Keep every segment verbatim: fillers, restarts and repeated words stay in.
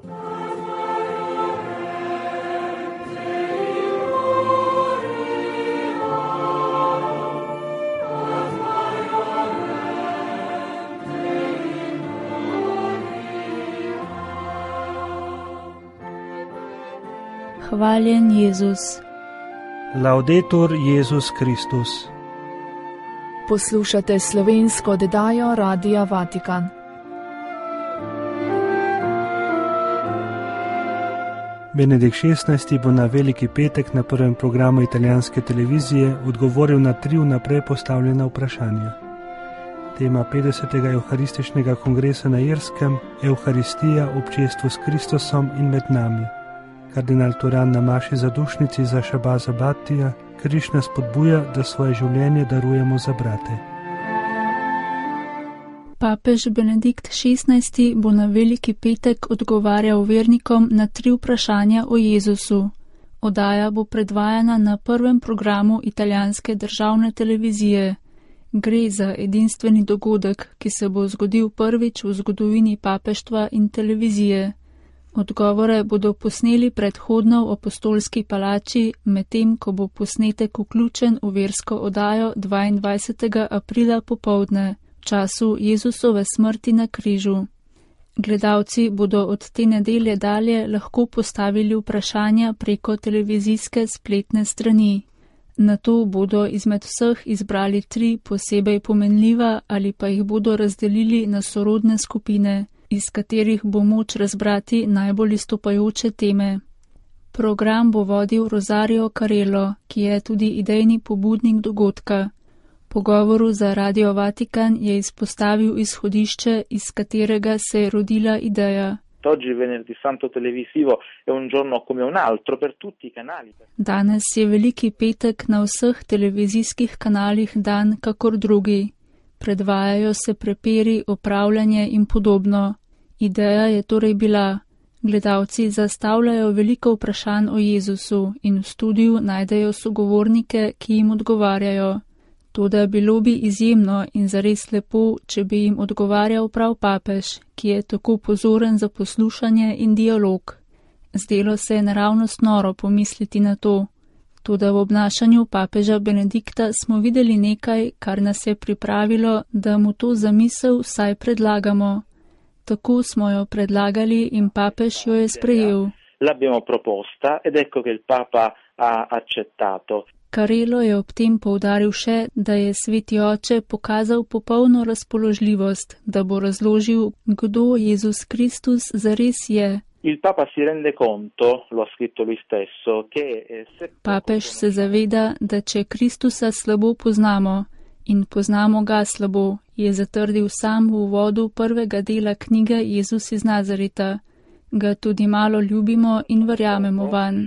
Hvaljen Jezus. Laudetur Jezus Kristus. Poslušate slovensko oddajo Radia Vatikan. Benedikt šestnajsti bo na Veliki petek na prvem programu italijanske televizije odgovoril na tri vnaprej postavljena vprašanja. Tema petdesetega Evharističnega kongresa na Irskem, Evharistija, občestvo s Kristusom in med nami. Kardinal Turan na maši zadušnici za Šabaza Battija, Križ nas spodbuja, da svoje življenje darujemo za brate. Papež Benedikt šestnajsti bo na Veliki petek odgovarjal vernikom na tri vprašanja o Jezusu. Oddaja bo predvajana na prvem programu italijanske državne televizije. Gre za edinstveni dogodek, ki se bo zgodil prvič v zgodovini papeštva in televizije. Odgovore bodo posneli predhodno v apostolski palači, medtem ko bo posnetek vključen v versko oddajo dvaindvajsetega aprila popoldne, v času Jezusove smrti na križu. Gledalci bodo od te nedelje dalje lahko postavili vprašanja preko televizijske spletne strani. Nato bodo izmed vseh izbrali tri posebej pomenljiva ali pa jih bodo razdelili na sorodne skupine, iz katerih bo moč razbrati najbolj izstopajoče teme. Program bo vodil Rosario Carello, ki je tudi idejni pobudnik dogodka. Po govoru za Radio Vatikan je izpostavil izhodišče, iz katerega se je rodila ideja. Danes je Veliki petek na vseh televizijskih kanalih dan kakor drugi. Predvajajo se prepiri, opravljanje in podobno. Ideja je torej bila, gledalci zastavljajo veliko vprašanj o Jezusu in v studiu najdejo sogovornike, ki jim odgovarjajo. Toda bilo bi izjemno in zares lepo, če bi jim odgovarjal prav papež, ki je tako pozoren za poslušanje in dialog. Zdelo se je naravnost noro pomisliti na to. Toda v obnašanju papeža Benedikta smo videli nekaj, kar nas je pripravilo, da mu to zamisel vsaj predlagamo. Tako smo jo predlagali in papež jo je sprejel. Carello je ob tem poudaril še, da je Sveti Oče pokazal popolno razpoložljivost, da bo razložil, kdo Jezus Kristus zares je. Papež se zaveda, da če Kristusa slabo poznamo in poznamo ga slabo, je zatrdil sam v uvodu prvega dela knjige Jezus iz Nazareta. Ga tudi malo ljubimo in verjamemo vanj.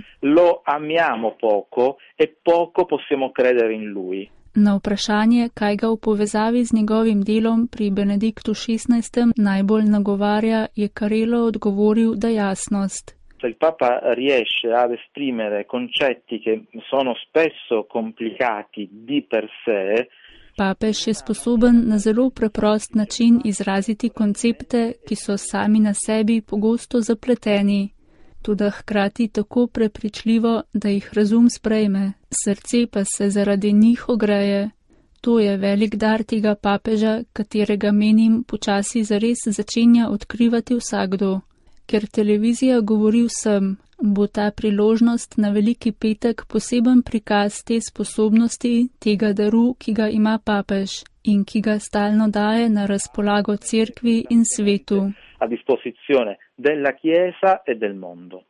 Na vprašanje, kaj ga v povezavi z njegovim delom pri Benediktu šestnajstem najbolj nagovarja, je Carello odgovoril, da jasnost. Il Papa riesce ad esprimere concetti che sono spesso complicati di per sé. Papež je sposoben na zelo preprost način izraziti koncepte, ki so sami na sebi pogosto zapleteni, tudi hkrati tako prepričljivo, da jih razum sprejme, srce pa se zaradi njih ogreje. To je velik dar tega papeža, katerega menim počasi zares začenja odkrivati vsakdo. Ker televizija govori vsem, bo ta priložnost na Veliki petek poseben prikaz te sposobnosti, tega daru, ki ga ima papež in ki ga stalno daje na razpolago cerkvi in svetu. A disposizione della Chiesa e del mondo.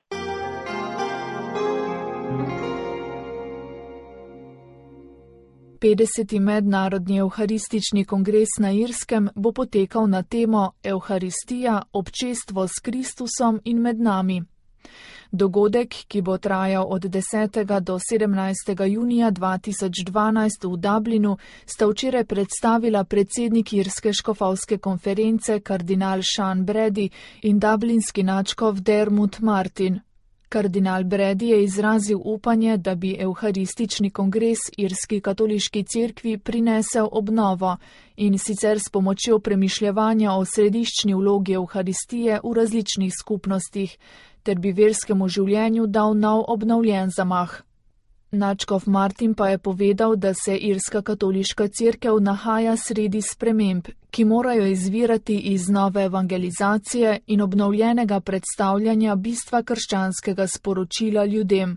petdeseti mednarodni evharistični kongres na Irskem bo potekal na temo Evharistija, občestvo s Kristusom in med nami. Dogodek, ki bo trajal od desetega do sedemnajstega junija dva tisoč dvanajst v Dublinu, sta včeraj predstavila predsednik Irske škofovske konference kardinal Sean Brady in dublinski nadškof Dermot Martin. Kardinal Bredi je izrazil upanje, da bi Evharistični kongres Irski katoliški cerkvi prinesel obnovo in sicer s pomočjo premišljevanja o središčni vlogi Evharistije v različnih skupnostih, ter bi verskemu življenju dal nov obnovljen zamah. Nadškof Martin pa je povedal, da se Irska katoliška cerkev nahaja sredi sprememb, ki morajo izvirati iz nove evangelizacije in obnovljenega predstavljanja bistva krščanskega sporočila ljudem.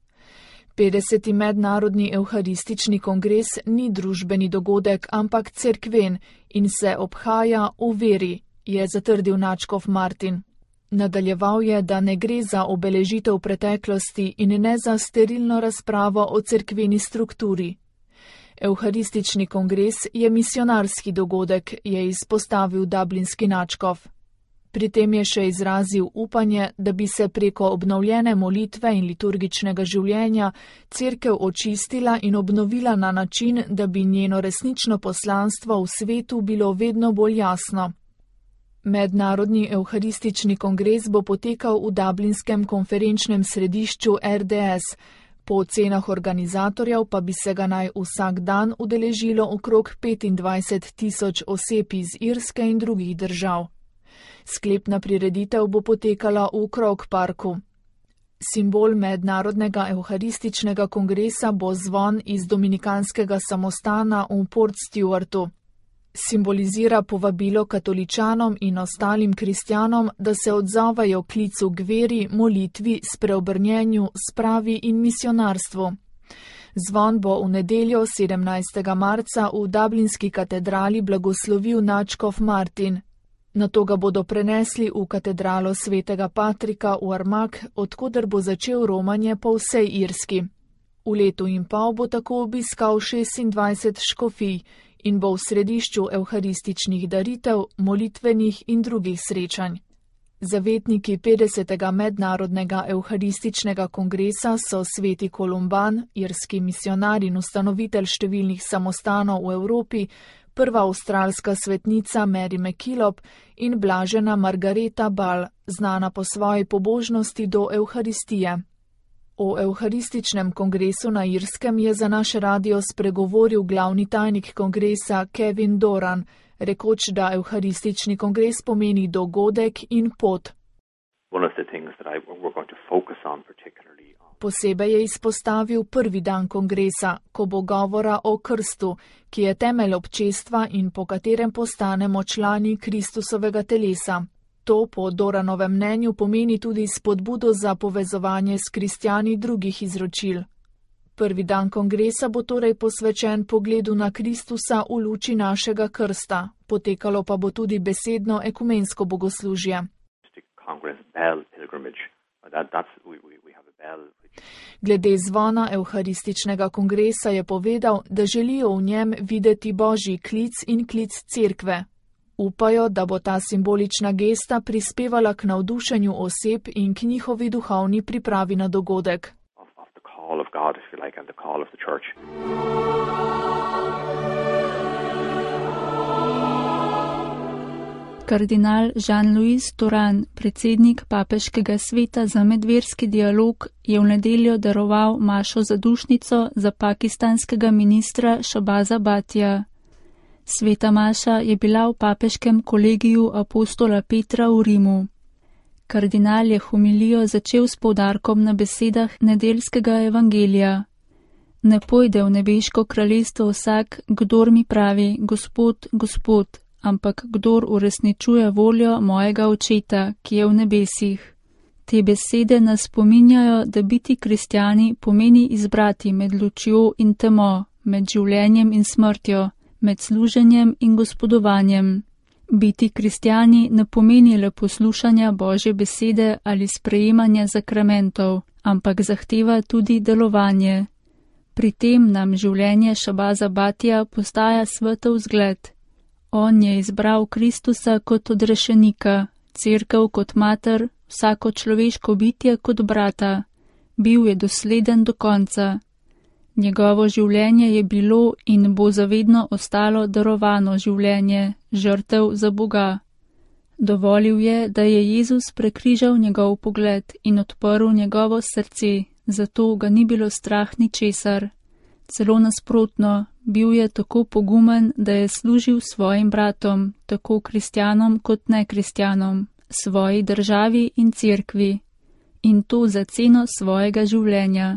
petdeseti mednarodni Evharistični kongres ni družbeni dogodek, ampak cerkven in se obhaja v veri, je zatrdil nadškof Martin. Nadaljeval je, da ne gre za obeležitev preteklosti in ne za sterilno razpravo o cerkveni strukturi. Evharistični kongres je misionarski dogodek, je izpostavil dublinski nadškof. Pri tem je še izrazil upanje, da bi se preko obnovljene molitve in liturgičnega življenja cerkev očistila in obnovila na način, da bi njeno resnično poslanstvo v svetu bilo vedno bolj jasno. Mednarodni Evharistični kongres bo potekal v dublinskem konferenčnem središču R D S, po ocenah organizatorjev pa bi se ga naj vsak dan udeležilo okrog petindvajset tisoč oseb iz Irske in drugih držav. Sklepna prireditev bo potekala v Croke Parku. Simbol mednarodnega Evharističnega kongresa bo zvon iz dominikanskega samostana v Port Stewartu. Simbolizira povabilo katoličanom in ostalim kristjanom, da se odzovajo klicu k veri, molitvi, spreobrnjenju, spravi in misionarstvu. Zvon bo v nedeljo sedemnajstega marca v dublinski katedrali blagoslovil nadškof Martin. Nato ga bodo prenesli v katedralo svetega Patrika v Armagh, odkoder bo začel romanje po vsej Irski. V letu in pol bo tako obiskal šestindvajset škofij in bo v središču evharističnih daritev, molitvenih in drugih srečanj. Zavetniki petdesetega mednarodnega evharističnega kongresa so sveti Kolumban, irski misionar in ustanovitelj številnih samostanov v Evropi, prva avstralska svetnica Mary MacKillop in blažena Margareta Ball, znana po svoji pobožnosti do evharistije. O evharističnem kongresu na Irskem je za naš radio spregovoril glavni tajnik kongresa Kevin Doran, rekoč, da evharistični kongres pomeni dogodek in pot. Posebej je izpostavil prvi dan kongresa, ko bo govora o krstu, ki je temelj občestva in po katerem postanemo člani Kristusovega telesa. To po Doranovem mnenju pomeni tudi spodbudo za povezovanje s kristjani drugih izročil. Prvi dan kongresa bo torej posvečen pogledu na Kristusa v luči našega krsta, potekalo pa bo tudi besedno ekumensko bogoslužje. Glede zvona evharističnega kongresa je povedal, da želijo v njem videti božji klic in klic cerkve. Upajo, da bo ta simbolična gesta prispevala k navdušenju oseb in k njihovi duhovni pripravi na dogodek. Kardinal Jean-Louis Turan, predsednik Papeškega sveta za medverski dialog, je v nedeljo daroval mašo zadušnico za pakistanskega ministra Shahbaza Bhatija. Sveta maša je bila v papeškem kolegiju apostola Petra v Rimu. Kardinal je homilijo začel s poudarkom na besedah nedeljskega evangelija. Ne pojde v nebeško kraljestvo vsak, kdor mi pravi, Gospod, Gospod, ampak kdor uresničuje voljo mojega očeta, ki je v nebesih. Te besede nas spominjajo, da biti kristjani pomeni izbrati med lučjo in temo, med življenjem in smrtjo, med služenjem in gospodovanjem. Biti kristjani ne pomeni le poslušanja Božje besede ali sprejemanja zakramentov, ampak zahteva tudi delovanje. Pri tem nam življenje Shahbaza Bhatija postaja svetov zgled. On je izbral Kristusa kot odrešenika, cerkev kot mater, vsako človeško bitje kot brata. Bil je dosleden do konca. Njegovo življenje je bilo in bo zavedno ostalo darovano življenje, žrtev za Boga. Dovolil je, da je Jezus prekrižal njegov pogled in odprl njegovo srce, zato ga ni bilo strah ničesar. Celo nasprotno, bil je tako pogumen, da je služil svojim bratom, tako kristjanom kot nekristjanom, svoji državi in cerkvi, in to za ceno svojega življenja.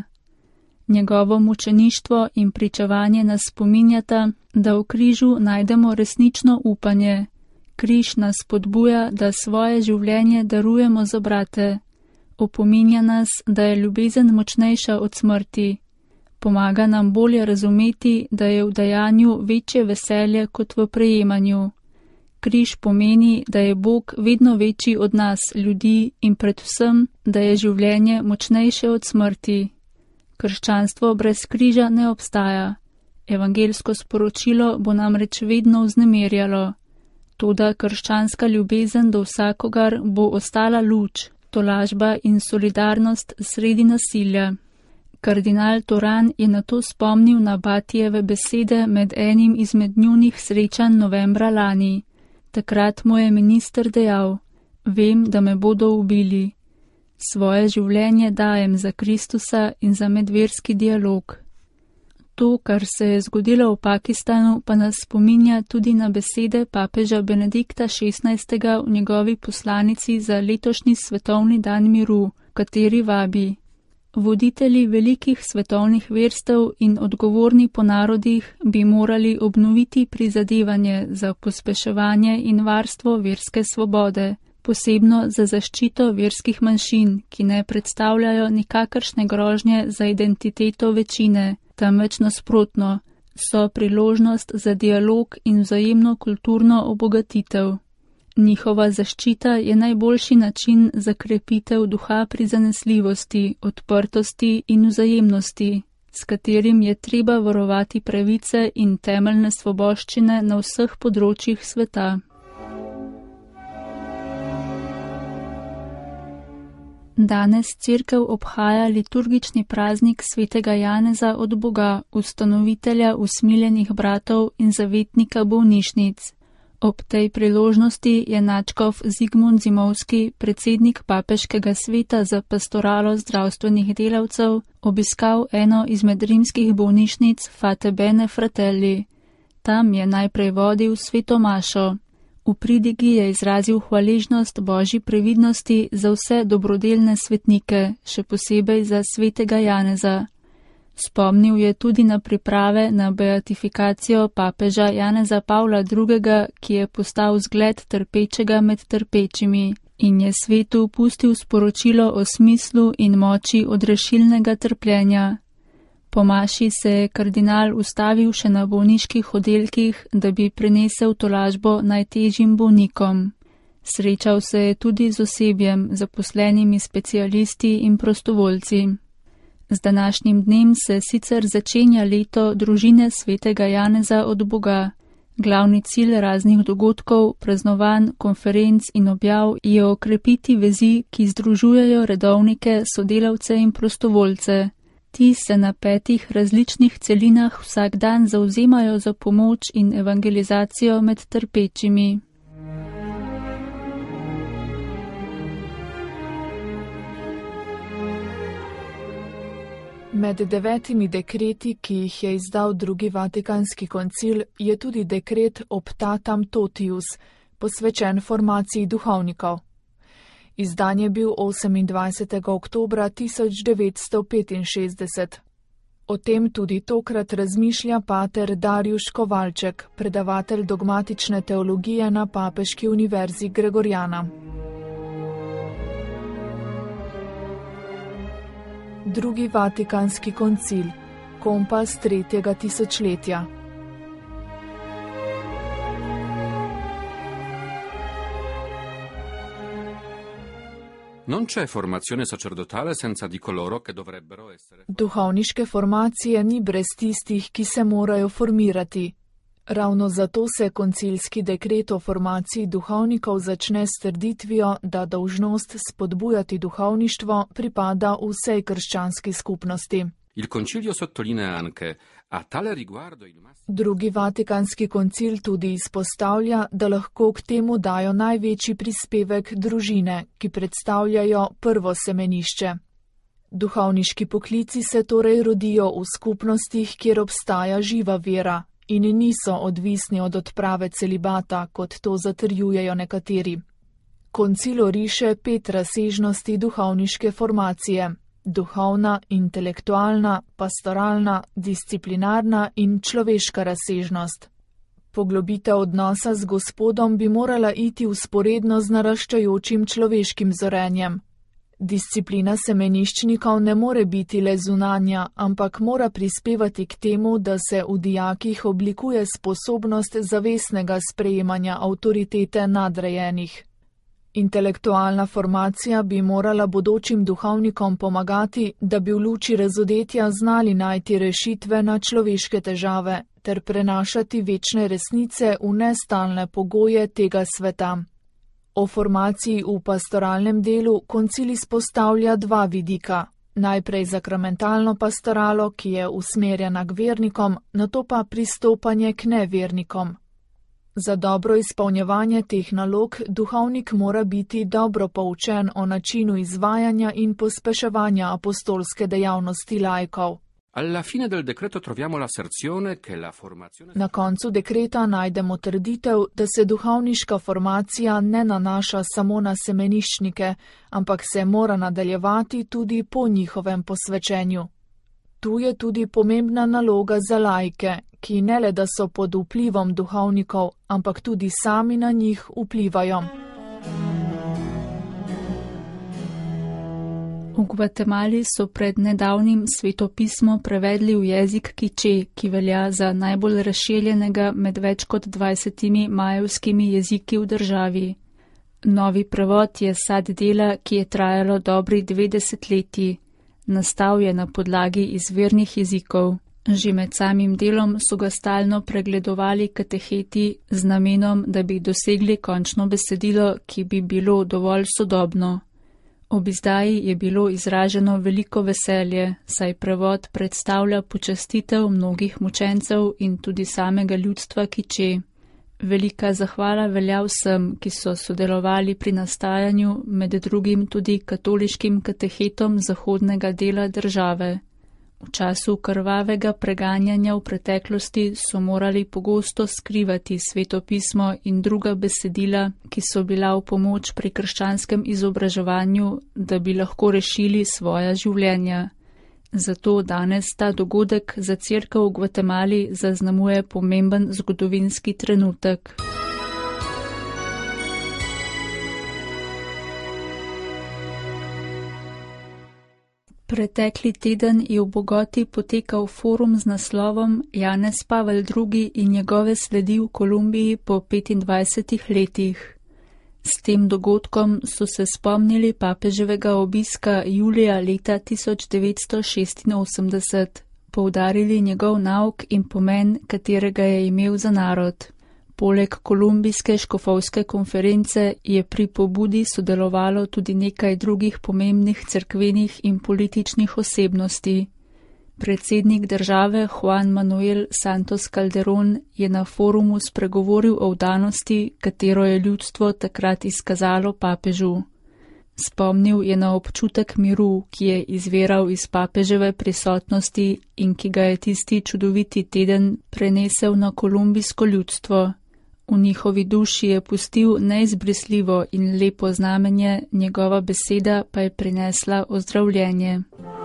Njegovo mučeništvo in pričevanje nas spominjata, da v križu najdemo resnično upanje. Križ nas spodbuja, da svoje življenje darujemo za brate. Opominja nas, da je ljubezen močnejša od smrti. Pomaga nam bolje razumeti, da je v dajanju večje veselje kot v prejemanju. Križ pomeni, da je Bog vedno večji od nas, ljudi, in predvsem, da je življenje močnejše od smrti. Krščanstvo brez križa ne obstaja. Evangelsko sporočilo bo namreč vedno vznemirjalo. Toda krščanska ljubezen do vsakogar bo ostala luč, tolažba in solidarnost sredi nasilja. Kardinal Toran je na to spomnil na Batijeve besede med enim izmed njunih srečanj novembra lani. Takrat mu je minister dejal: "Vem, da me bodo ubili. Svoje življenje dajem za Kristusa in za medverski dialog." To, kar se je zgodilo v Pakistanu, pa nas spominja tudi na besede papeža Benedikta šestnajstega v njegovi poslanici za letošnji svetovni dan miru, kateri vabi: "Voditelji velikih svetovnih verstev in odgovorni po narodih bi morali obnoviti prizadevanje za pospeševanje in varstvo verske svobode, posebno za zaščito verskih manjšin, ki ne predstavljajo nikakršne grožnje za identiteto večine, temveč nasprotno, so priložnost za dialog in vzajemno kulturno obogatitev. Njihova zaščita je najboljši način za krepitev duha prizanesljivosti, odprtosti in vzajemnosti, s katerim je treba varovati pravice in temeljne svoboščine na vseh področjih sveta." Danes cerkev obhaja liturgični praznik svetega Janeza od Boga, ustanovitelja usmiljenih bratov in zavetnika bolnišnic. Ob tej priložnosti je nadškof Zigmund Zimovski, predsednik papeškega sveta za pastoralo zdravstvenih delavcev, obiskal eno izmed rimskih bolnišnic Fate Bene Fratelli. Tam je najprej vodil sveto mašo. V pridigi je izrazil hvaležnost Božji previdnosti za vse dobrodelne svetnike, še posebej za svetega Janeza. Spomnil je tudi na priprave na beatifikacijo papeža Janeza Pavla drugega, ki je postal zgled trpečega med trpečimi in je svetu pustil sporočilo o smislu in moči odrešilnega trpljenja. Po maši se je kardinal ustavil še na bolniških oddelkih, da bi prinesel tolažbo najtežjim bolnikom. Srečal se je tudi z osebjem, zaposlenimi specialisti in prostovoljci. Z današnjim dnem se sicer začenja leto družine svetega Janeza od Boga. Glavni cilj raznih dogodkov, praznovanj, konferenc in objav je okrepiti vezi, ki združujejo redovnike, sodelavce in prostovoljce. Ti se na petih različnih celinah vsak dan zauzemajo za pomoč in evangelizacijo med trpečimi. Med devetimi dekreti, ki jih je izdal drugi Vatikanski koncil, je tudi dekret Optatam Totius, posvečen formaciji duhovnikov. Izdan je bil osemindvajsetega oktobra tisoč devetsto petinšestdeset. O tem tudi tokrat razmišlja pater Darjuš Kovalček, predavatelj dogmatične teologije na Papeški univerzi Gregorjana. Drugi Vatikanski koncil, kompas tretjega tisočletja. Non c'è formazione sacerdotale senza di coloro che dovrebbero essere. Duhovniške formacije ni brez tistih, ki se morajo formirati. Ravno zato se koncilski dekret o formaciji duhovnikov začne s trditvijo, da dolžnost spodbujati duhovništvo pripada vsej krščanski skupnosti. Il concilio sottolinea anche A tale riguardo il massimo... Drugi vatikanski koncil tudi izpostavlja, da lahko k temu dajo največji prispevek družine, ki predstavljajo prvo semenišče. Duhovniški poklici se torej rodijo v skupnostih, kjer obstaja živa vera in niso odvisni od odprave celibata, kot to zatrjujejo nekateri. Koncil oriše pet razsežnosti duhovniške formacije: duhovna, intelektualna, pastoralna, disciplinarna in človeška razsežnost. Poglobitev odnosa z Gospodom bi morala iti vzporedno z naraščajočim človeškim zorenjem. Disciplina semeniščnikov ne more biti le zunanja, ampak mora prispevati k temu, da se v dijakih oblikuje sposobnost zavestnega sprejemanja avtoritete nadrejenih. Intelektualna formacija bi morala bodočim duhovnikom pomagati, da bi v luči razodetja znali najti rešitve na človeške težave ter prenašati večne resnice v nestalne pogoje tega sveta. O formaciji v pastoralnem delu koncil izpostavlja dva vidika. Najprej sakramentalno pastoralo, ki je usmerjena k vernikom, nato pa pristopanje k nevernikom. Za dobro izpolnjevanje teh nalog duhovnik mora biti dobro poučen o načinu izvajanja in pospeševanja apostolske dejavnosti laikov. Alla fine del decreto troviamo l'asserzione che la formazione... Na koncu dekreta najdemo trditev, da se duhovniška formacija ne nanaša samo na semeniščnike, ampak se mora nadaljevati tudi po njihovem posvečenju. Tu je tudi pomembna naloga za laike, ki ne le da so pod vplivom duhovnikov, ampak tudi sami na njih vplivajo. V Gvatemali so pred nedavnim svetopismo prevedli v jezik kiče, ki velja za najbolj razširjenega med več kot dvajsetimi majevskimi jeziki v državi. Novi prevod je sad dela, ki je trajalo dobri dve desetletji. Nastal je na podlagi izvirnih jezikov. Že med samim delom so ga stalno pregledovali kateheti z namenom, da bi dosegli končno besedilo, ki bi bilo dovolj sodobno. Ob izdaji je bilo izraženo veliko veselje, saj prevod predstavlja počastitev mnogih mučencev in tudi samega ljudstva kiče. Velika zahvala velja vsem, ki so sodelovali pri nastajanju, med drugim tudi katoliškim katehetom zahodnega dela države. V času krvavega preganjanja v preteklosti so morali pogosto skrivati svetopismo in druga besedila, ki so bila v pomoč pri krščanskem izobraževanju, da bi lahko rešili svoja življenja. Zato danes ta dogodek za cerkev v Gvatemali zaznamuje pomemben zgodovinski trenutek. Pretekli teden je v Bogoti potekal forum z naslovom Janez Pavel drugi in njegove sledi v Kolumbiji po petindvajsetih letih. S tem dogodkom so se spomnili papeževega obiska julija leta tisoč devetsto šestinosemdeset, poudarili njegov nauk in pomen, katerega je imel za narod. Poleg kolumbijske škofovske konference je pri pobudi sodelovalo tudi nekaj drugih pomembnih cerkvenih in političnih osebnosti. Predsednik države Juan Manuel Santos Calderón je na forumu spregovoril o vdanosti, katero je ljudstvo takrat izkazalo papežu. Spomnil je na občutek miru, ki je izviral iz papeževe prisotnosti in ki ga je tisti čudoviti teden prenesel na kolumbijsko ljudstvo. V njihovi duši je pustil neizbrisljivo in lepo znamenje, njegova beseda pa je prinesla ozdravljenje.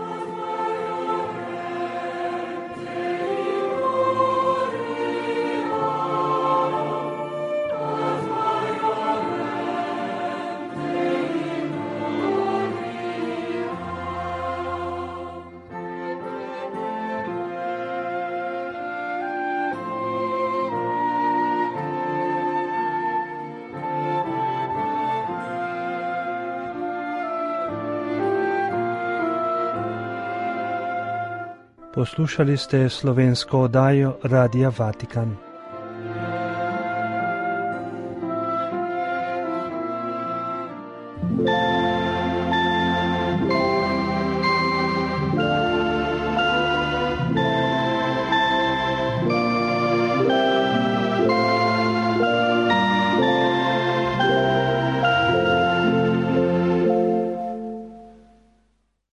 Poslušali ste slovensko oddajo Radia Vatikan. Yeah.